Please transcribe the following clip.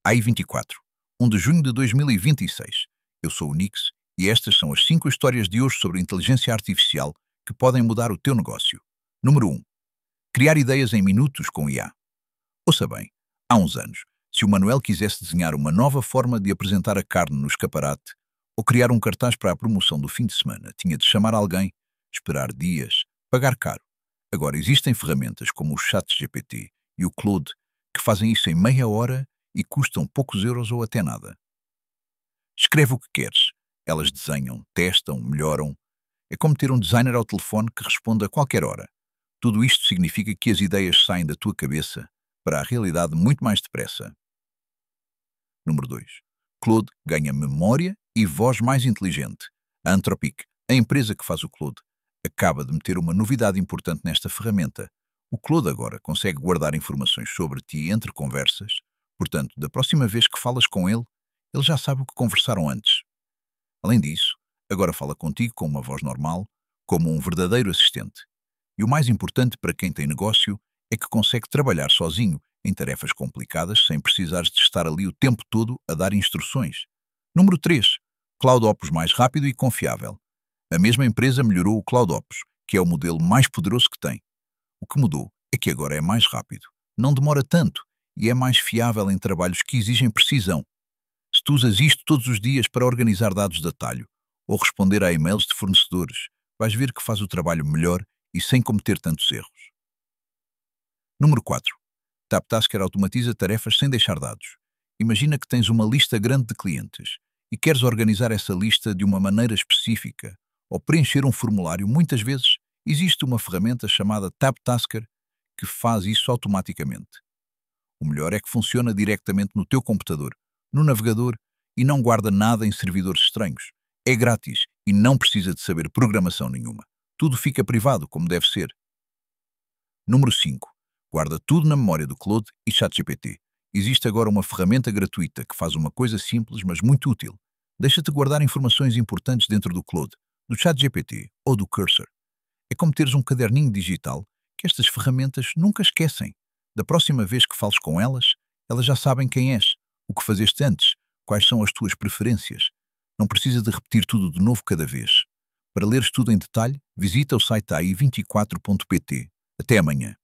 AI24, 1 de junho de 2026. Eu sou o Nix e estas são as 5 histórias de hoje sobre inteligência artificial que podem mudar o teu negócio. Número 1. Criar ideias em minutos com IA. Ouça bem, há uns anos, se o Manuel quisesse desenhar uma nova forma de apresentar a carne no escaparate ou criar um cartaz para a promoção do fim de semana, tinha de chamar alguém, esperar dias, pagar caro. Agora existem ferramentas como o ChatGPT e o Claude que fazem isso em meia hora e custam poucos euros ou até nada. Escreve o que queres. Elas desenham, testam, melhoram. É como ter um designer ao telefone que responde a qualquer hora. Tudo isto significa que as ideias saem da tua cabeça para a realidade muito mais depressa. Número 2. Claude ganha memória e voz mais inteligente. A Anthropic, a empresa que faz o Claude, acaba de meter uma novidade importante nesta ferramenta. O Claude agora consegue guardar informações sobre ti entre conversas. Portanto, da próxima vez que falas com ele, ele já sabe o que conversaram antes. Além disso, agora fala contigo com uma voz normal, como um verdadeiro assistente. E o mais importante para quem tem negócio é que consegue trabalhar sozinho em tarefas complicadas sem precisares de estar ali o tempo todo a dar instruções. Número 3. CloudOps mais rápido e confiável. A mesma empresa melhorou o CloudOps, que é o modelo mais poderoso que tem. O que mudou é que agora é mais rápido, não demora tanto e é mais fiável em trabalhos que exigem precisão. Se tu usas isto todos os dias para organizar dados de atalho ou responder a e-mails de fornecedores, vais ver que faz o trabalho melhor e sem cometer tantos erros. Número 4. TapTasker automatiza tarefas sem deixar dados. Imagina que tens uma lista grande de clientes e queres organizar essa lista de uma maneira específica ou preencher um formulário. Muitas vezes existe uma ferramenta chamada TapTasker que faz isso automaticamente. O melhor é que funciona diretamente no teu computador, no navegador, e não guarda nada em servidores estranhos. É grátis e não precisa de saber programação nenhuma. Tudo fica privado, como deve ser. Número 5. Guarda tudo na memória do Claude e ChatGPT. Existe agora uma ferramenta gratuita que faz uma coisa simples, mas muito útil. Deixa-te guardar informações importantes dentro do Claude, do ChatGPT ou do Cursor. É como teres um caderninho digital que estas ferramentas nunca esquecem. Da próxima vez que fales com elas, elas já sabem quem és, o que fazeste antes, quais são as tuas preferências. Não precisa de repetir tudo de novo cada vez. Para leres tudo em detalhe, visita o site ai24.pt. Até amanhã.